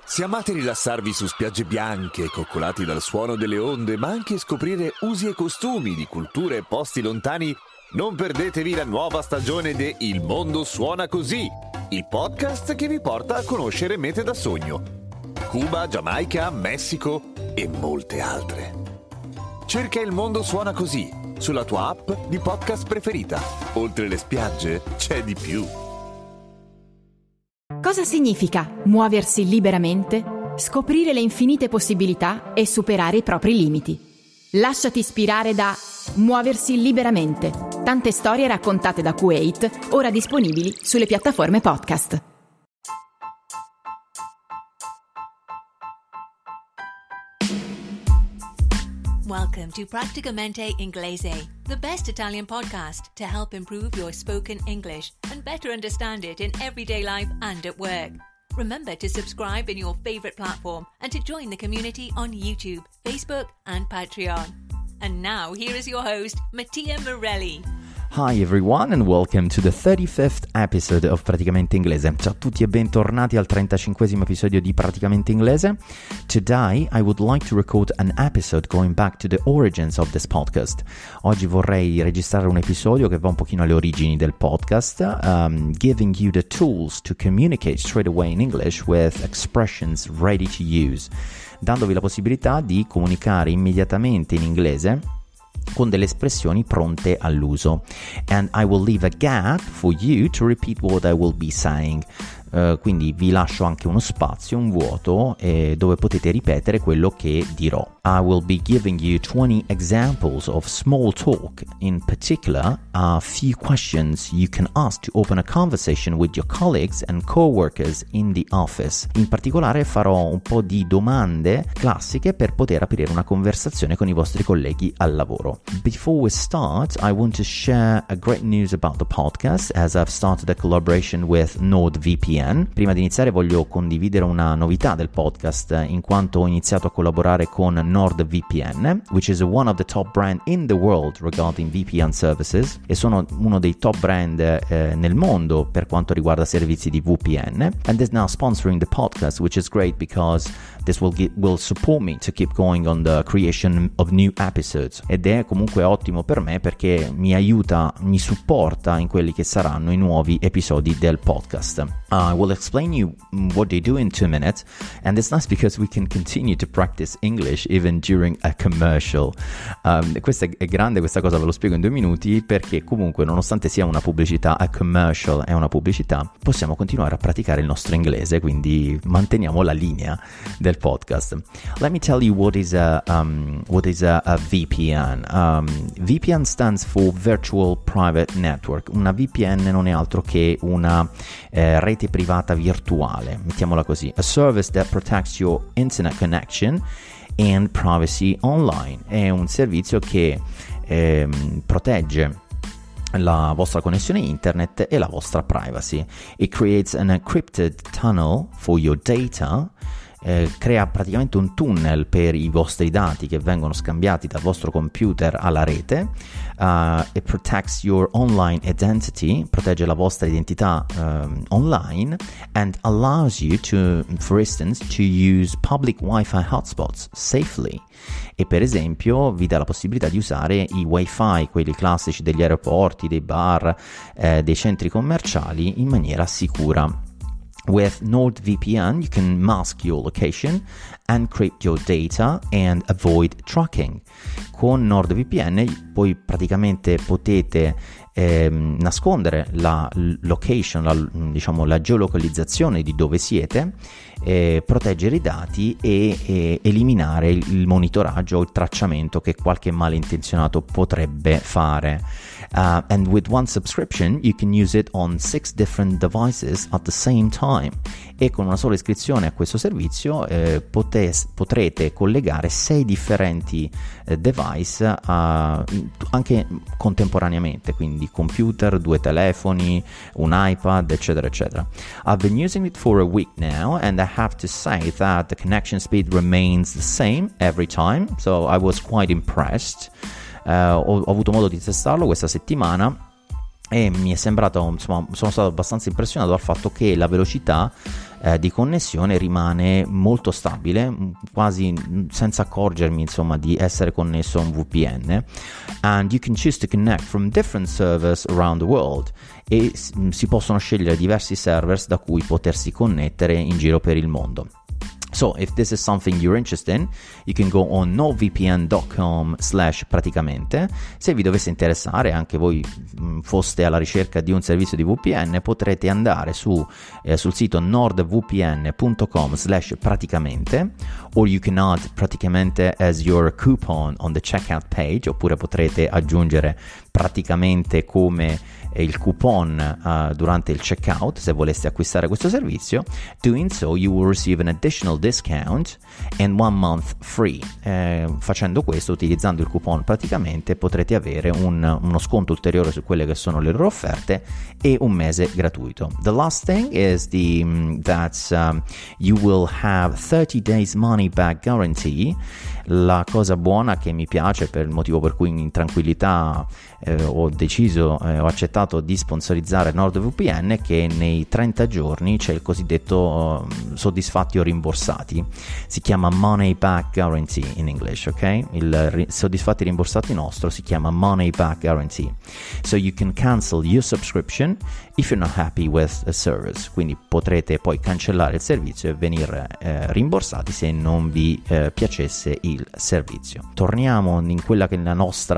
Se amate rilassarvi su spiagge bianche, coccolati dal suono delle onde, ma anche scoprire usi e costumi di culture e posti lontani, non perdetevi la nuova stagione de Il Mondo Suona Così, il podcast che vi porta a conoscere mete da sogno. Cuba, Giamaica, Messico e molte altre. Cerca Il Mondo Suona Così sulla tua app di podcast preferita. Oltre le spiagge c'è di più. Cosa significa muoversi liberamente, scoprire le infinite possibilità e superare i propri limiti? Lasciati ispirare da Muoversi liberamente. Tante storie raccontate da Kuwait, ora disponibili sulle piattaforme podcast. Welcome to Praticamente Inglese, the best Italian podcast to help improve your spoken English and better understand it in everyday life and at work. Remember to subscribe in your favorite platform and to join the community on YouTube, Facebook and Patreon. And now here is your host, Mattia Morelli. Hi everyone and welcome to the 35th episode of Praticamente Inglese. Ciao a tutti e bentornati al 35esimo episodio di Praticamente Inglese. Today I would like to record an episode going back to the origins of this podcast. Oggi vorrei registrare un episodio che va un pochino alle origini del podcast, giving you the tools to communicate straight away in English with expressions ready to use, dandovi la possibilità di comunicare immediatamente in inglese con delle espressioni pronte all'uso. And I will leave a gap for you to repeat what I will be saying. Quindi vi lascio anche uno spazio, un vuoto, dove potete ripetere quello che dirò. I will be giving you 20 examples of small talk. In particular, a few questions you can ask to open a conversation with your colleagues and co-workers in the office. In particolare farò un po' di domande classiche per poter aprire una conversazione con i vostri colleghi al lavoro. Before we start, I want to share a great news about the podcast as I've started a collaboration with NordVPN. Prima di iniziare voglio condividere una novità del podcast, in quanto ho iniziato a collaborare con NordVPN, which is one of the top brand in the world regarding VPN services, e sono uno dei top brand nel mondo per quanto riguarda servizi di VPN, and is now sponsoring the podcast, which is great because this will support me to keep going on the creation of new episodes, ed è comunque ottimo per me perché mi aiuta, mi supporta in quelli che saranno i nuovi episodi del podcast. I will explain you what they do in 2 minutes, and it's nice because we can continue to practice English even during a commercial. Questa è grande, questa cosa ve lo spiego in 2 minuti, perché comunque nonostante sia una pubblicità, a commercial è una pubblicità, possiamo continuare a praticare il nostro inglese, quindi manteniamo la linea del podcast. Let me tell you what is a VPN. VPN stands for Virtual Private Network. Una VPN non è altro che una rete privata virtuale, mettiamola così. A service that protects your internet connection and privacy online. È un servizio che protegge la vostra connessione internet e la vostra privacy. It creates an encrypted tunnel for your data. Crea praticamente un tunnel per i vostri dati che vengono scambiati dal vostro computer alla rete. It protects your online identity, protegge la vostra identità online, and allows you to, for instance, to use public Wi-Fi hotspots safely. E per esempio vi dà la possibilità di usare i Wi-Fi, quelli classici degli aeroporti, dei bar, dei centri commerciali, in maniera sicura. With NordVPN, you can mask your location, encrypt your data, and avoid tracking. Con NordVPN poi praticamente potete nascondere la location, la geolocalizzazione di dove siete, proteggere i dati e eliminare il monitoraggio o il tracciamento che qualche malintenzionato potrebbe fare. And with one subscription you can use it on 6 different devices at the same time. E con una sola iscrizione a questo servizio potrete collegare 6 differenti device anche contemporaneamente, quindi computer, 2 telefoni, un iPad, eccetera eccetera. I've been using it for a week now and I have to say that the connection speed remains the same every time, so I was quite impressed. Ho avuto modo di testarlo questa settimana e mi è sembrato, insomma, sono stato abbastanza impressionato dal fatto che la velocità di connessione rimane molto stabile, quasi senza accorgermi insomma di essere connesso a un VPN, and you can choose to connect from different servers around the world, e si possono scegliere diversi servers da cui potersi connettere in giro per il mondo. So if this is something you're interested in, you can go on nordvpn.com/praticamente. Se vi dovesse interessare, anche voi foste alla ricerca di un servizio di VPN, potrete andare sul sito nordvpn.com/praticamente, or you can add praticamente as your coupon on the checkout page, oppure potrete aggiungere praticamente come il coupon durante il checkout se voleste acquistare questo servizio. Doing so you will receive an additional discount and 1 month free. Facendo questo, utilizzando il coupon praticamente, potrete avere uno sconto ulteriore su quelle che sono le loro offerte e un mese gratuito. The last thing is that you will have 30 days money back guarantee. La cosa buona che mi piace, per il motivo per cui in tranquillità ho accettato di sponsorizzare NordVPN, è che nei 30 giorni c'è il cosiddetto soddisfatti o rimborsati. Si chiama money back guarantee in English, ok? Il soddisfatti rimborsati nostro si chiama money back guarantee. So you can cancel your subscription if you're not happy with a service. Quindi potrete poi cancellare il servizio e venire rimborsati se non vi piacesse il servizio. Torniamo in quella che è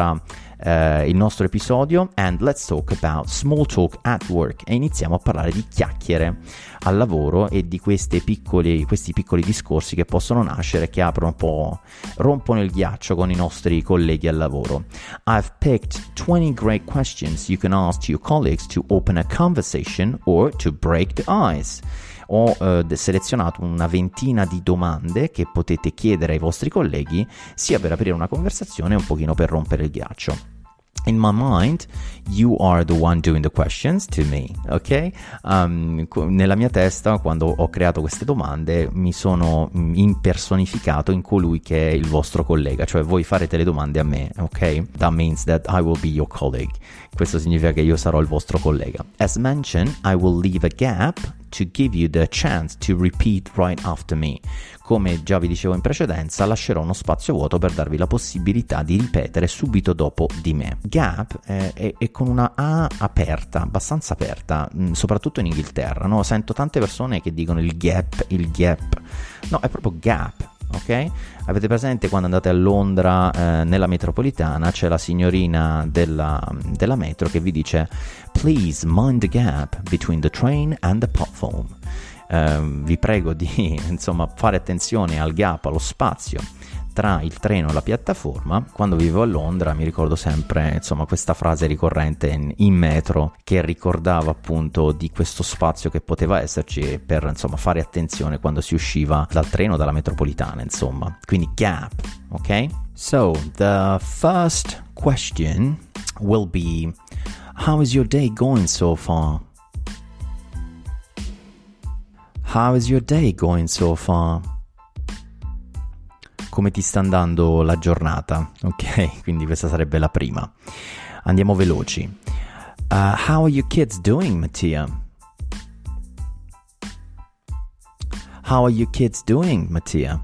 il nostro episodio, and let's talk about small talk at work, e iniziamo a parlare di chiacchiere al lavoro e di questi piccoli discorsi che possono nascere, che rompono il ghiaccio con i nostri colleghi al lavoro. I've picked 20 great questions you can ask to your colleagues to open a conversation or to break the ice. Ho selezionato una ventina di domande che potete chiedere ai vostri colleghi, sia per aprire una conversazione, un pochino per rompere il ghiaccio. In my mind, you are the one doing the questions to me, ok? Nella mia testa, quando ho creato queste domande, mi sono impersonificato in colui che è il vostro collega, cioè voi farete le domande a me, ok? That means that I will be your colleague. Questo significa che io sarò il vostro collega. As mentioned, I will leave a gap to give you the chance to repeat right after me. Come già vi dicevo in precedenza, lascerò uno spazio vuoto per darvi la possibilità di ripetere subito dopo di me. Gap è con una A aperta, abbastanza aperta, soprattutto in Inghilterra, no? Sento tante persone che dicono il gap. No, è proprio gap. Ok? Avete presente quando andate a Londra nella metropolitana c'è la signorina della metro che vi dice "Please mind the gap between the train and the platform". Vi prego di fare attenzione al gap, allo spazio tra il treno e la piattaforma. Quando vivevo a Londra mi ricordo sempre questa frase ricorrente in metro, che ricordava appunto di questo spazio che poteva esserci per fare attenzione quando si usciva dal treno, dalla metropolitana, quindi gap, ok? So the first question will be, how is your day going so far? How is your day going so far? Come ti sta andando la giornata? Ok, quindi questa sarebbe la prima. Andiamo veloci. How are your kids doing, Mattia? How are your kids doing, Mattia?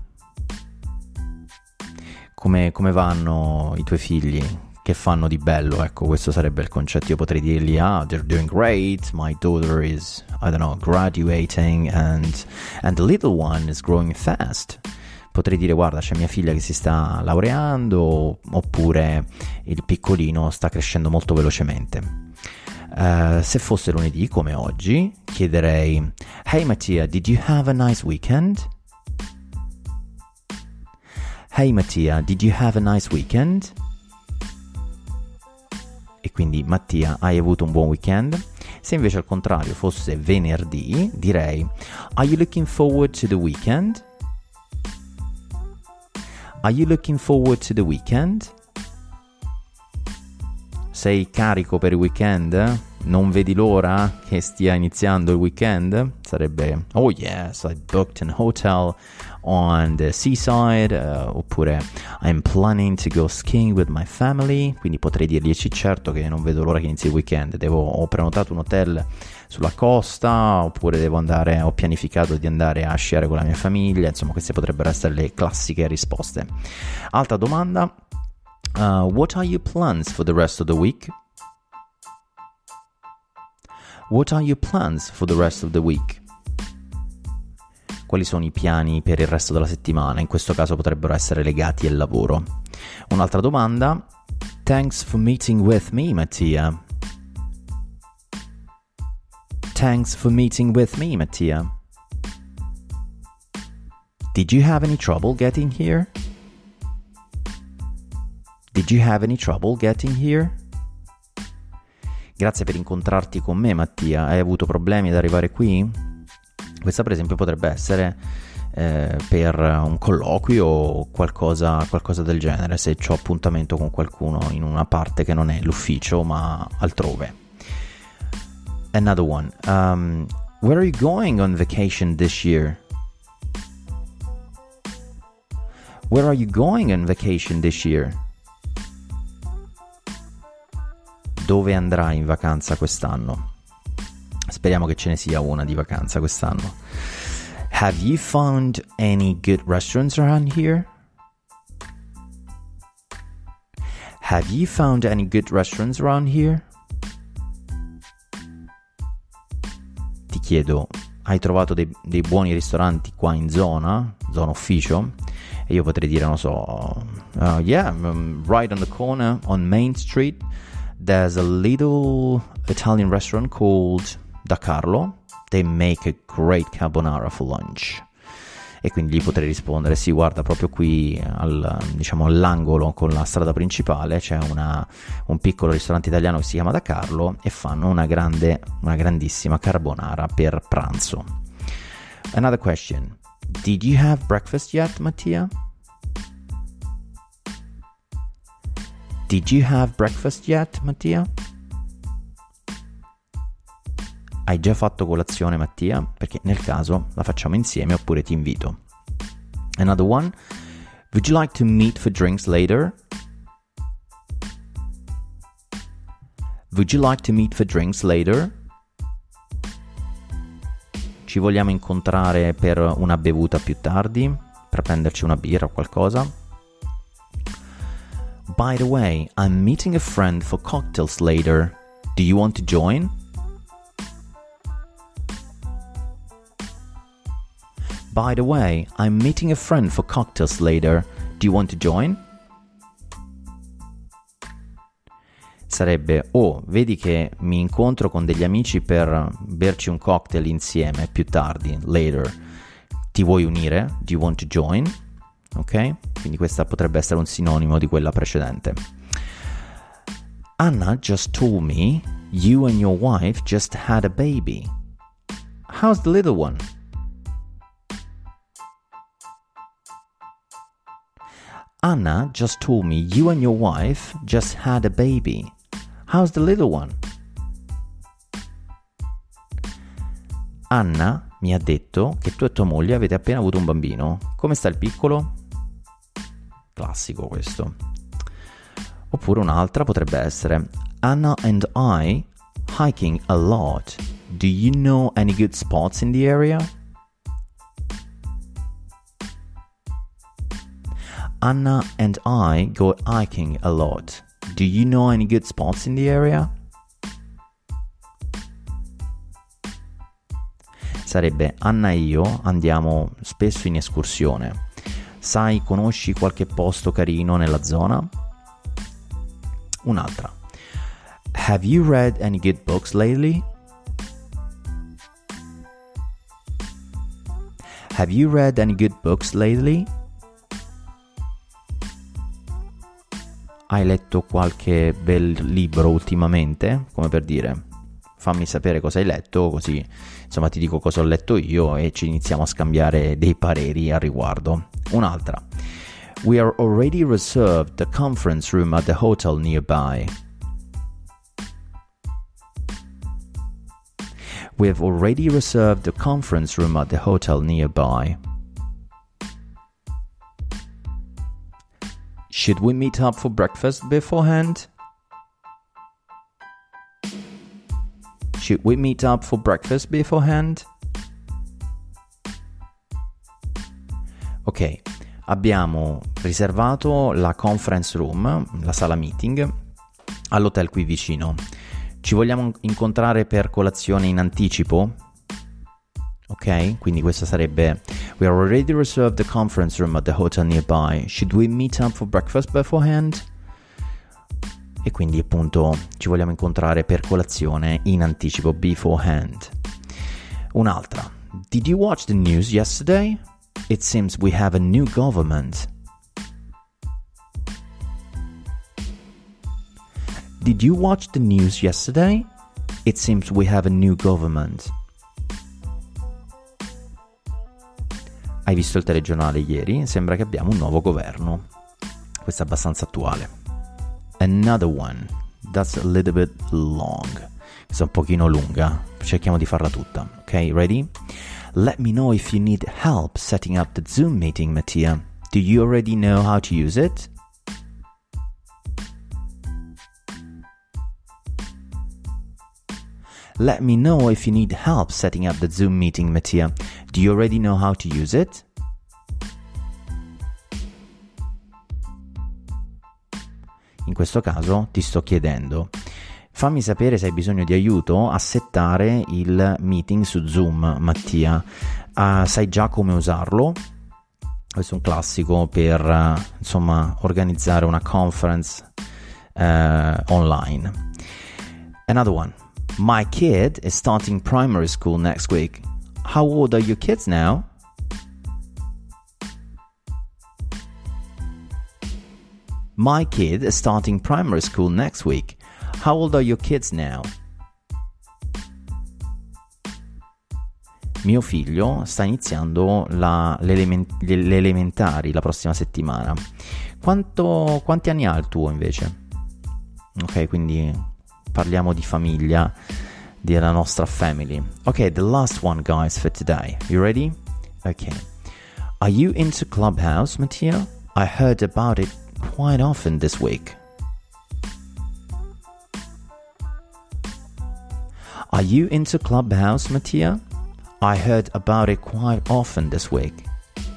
Come vanno i tuoi figli? Che fanno di bello? Ecco, questo sarebbe il concetto. Io potrei dirgli, they're doing great, my daughter is, graduating and the little one is growing fast. Potrei dire, guarda, c'è mia figlia che si sta laureando, oppure il piccolino sta crescendo molto velocemente. Se fosse lunedì, come oggi, chiederei, hey Mattia, did you have a nice weekend? Hey Mattia, did you have a nice weekend? E quindi, Mattia, hai avuto un buon weekend? Se invece al contrario fosse venerdì, direi, are you looking forward to the weekend? Are you looking forward to the weekend? Sei carico per il weekend? non vedi l'ora che stia iniziando il weekend? Sarebbe, oh yes, I booked an hotel on the seaside, oppure I'm planning to go skiing with my family. Quindi potrei dirgli sì, certo che non vedo l'ora che inizi il weekend, ho prenotato un hotel sulla costa, oppure ho pianificato di andare a sciare con la mia famiglia. Insomma, queste potrebbero essere le classiche risposte. Altra domanda, what are your plans for the rest of the week? What are your plans for the rest of the week? Quali sono i piani per il resto della settimana? In questo caso potrebbero essere legati al lavoro. Un'altra domanda, thanks for meeting with me, Mattia. Thanks for meeting with me, Mattia. Did you have any trouble getting here? Did you have any trouble getting here? Grazie per incontrarti con me, Mattia. Hai avuto problemi ad arrivare qui? Questa per esempio potrebbe essere per un colloquio o qualcosa del genere, se ho appuntamento con qualcuno in una parte che non è l'ufficio ma altrove. Another one. Where are you going on vacation this year? Where are you going on vacation this year? Dove andrai in vacanza quest'anno? Speriamo che ce ne sia una di vacanza quest'anno. Have you found any good restaurants around here? Have you found any good restaurants around here? Ti chiedo, hai trovato dei buoni ristoranti qua in zona ufficio? E io potrei dire, non so, yeah, right on the corner on Main Street there's a little Italian restaurant called Da Carlo. They make a great carbonara for lunch. E quindi gli potrei rispondere, sì, guarda, proprio qui all'angolo con la strada principale c'è un piccolo ristorante italiano che si chiama Da Carlo e fanno una grandissima carbonara per pranzo. Another question. Did you have breakfast yet, Mattia? Did you have breakfast yet, Mattia? Hai già fatto colazione, Mattia? Perché nel caso la facciamo insieme oppure ti invito. Another one. Would you like to meet for drinks later? Would you like to meet for drinks later? Ci vogliamo incontrare per una bevuta più tardi? Per prenderci una birra o qualcosa? By the way, I'm meeting a friend for cocktails later. Do you want to join? By the way, I'm meeting a friend for cocktails later. Do you want to join? Sarebbe, vedi che mi incontro con degli amici per berci un cocktail insieme più tardi, later. Ti vuoi unire? Do you want to join? Ok? Quindi questa potrebbe essere un sinonimo di quella precedente. Anna just told me you and your wife just had a baby. How's the little one? Anna just told me you and your wife just had a baby. How's the little one? Anna mi ha detto che tu e tua moglie avete appena avuto un bambino. Come sta il piccolo? Classico questo. Oppure un'altra potrebbe essere Anna and I hiking a lot. Do you know any good spots in the area? Anna and I go hiking a lot. Do you know any good spots in the area? Sarebbe Anna e io andiamo spesso in escursione. Conosci qualche posto carino nella zona? Un'altra. Have you read any good books lately? Have you read any good books lately? Hai letto qualche bel libro ultimamente? Come per dire, fammi sapere cosa hai letto, così insomma ti dico cosa ho letto io e ci iniziamo a scambiare dei pareri al riguardo. Un'altra. We are already reserved the conference room at the hotel nearby. We've already reserved the conference room at the hotel nearby. Should we meet up for breakfast beforehand? Should we meet up for breakfast beforehand? Ok, abbiamo riservato la conference room, la sala meeting, all'hotel qui vicino. Ci vogliamo incontrare per colazione in anticipo? Ok, quindi questa sarebbe: We already reserved the conference room at the hotel nearby. Should we meet up for breakfast beforehand? E quindi appunto ci vogliamo incontrare per colazione in anticipo, beforehand. Un'altra: Did you watch the news yesterday? It seems we have a new government. Did you watch the news yesterday? It seems we have a new government. Hai visto il telegiornale ieri? Sembra che abbiamo un nuovo governo. Questo è abbastanza attuale. Another one. That's a little bit long. Questa è un pochino lunga. Cerchiamo di farla tutta. Ok, ready? Let me know if you need help setting up the Zoom meeting, Mattia. Do you already know how to use it? Let me know if you need help setting up the Zoom meeting, Mattia. Do you already know how to use it? In questo caso ti sto chiedendo: fammi sapere se hai bisogno di aiuto a settare il meeting su Zoom, Mattia. Sai già come usarlo? Questo è un classico per insomma organizzare una conference online. Another one. My kid is starting primary school next week. How old are your kids now? My kid is starting primary school next week. How old are your kids now? Mio figlio sta iniziando le elementari la prossima settimana. Quanti anni ha il tuo invece? Ok, quindi parliamo di famiglia, della nostra family. Ok, the last one, guys, for today. You ready? Okay. Are you into Clubhouse, Mattia? I heard about it quite often this week. Are you into Clubhouse, Mattia? I heard about it quite often this week.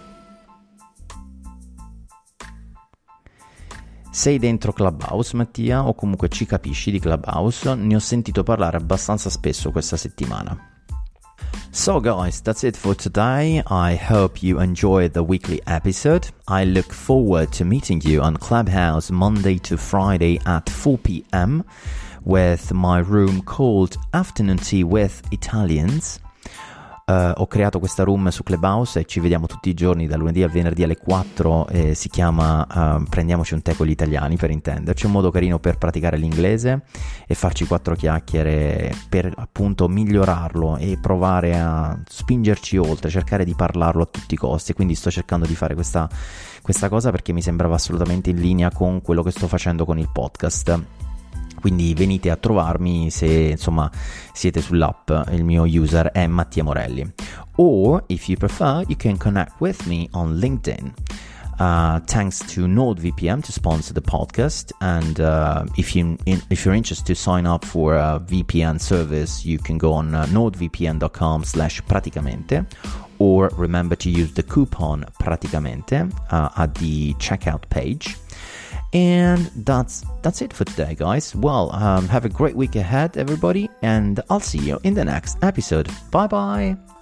Sei dentro Clubhouse, Mattia, o comunque ci capisci di Clubhouse? Ne ho sentito parlare abbastanza spesso questa settimana. So guys, that's it for today. I hope you enjoyed the weekly episode. I look forward to meeting you on Clubhouse Monday to Friday at 4 p.m. with my room called Afternoon Tea with Italians. Ho creato questa room su Clubhouse e ci vediamo tutti i giorni da lunedì al venerdì alle 4 si chiama Prendiamoci un tè con gli italiani, per intenderci. È un modo carino per praticare l'inglese e farci 4 chiacchiere per appunto migliorarlo e provare a spingerci oltre, cercare di parlarlo a tutti i costi. Quindi sto cercando di fare questa cosa perché mi sembrava assolutamente in linea con quello che sto facendo con il podcast. Quindi venite a trovarmi se insomma siete sull'app. Il mio user è Mattia Morelli. Or if you prefer, you can connect with me on LinkedIn. Thanks to NordVPN to sponsor the podcast, and if you're interested to sign up for a VPN service, you can go on nordvpn.com/praticamente, or remember to use the coupon praticamente at the checkout page. And that's it for today, guys. Well, have a great week ahead, everybody, and I'll see you in the next episode. Bye bye.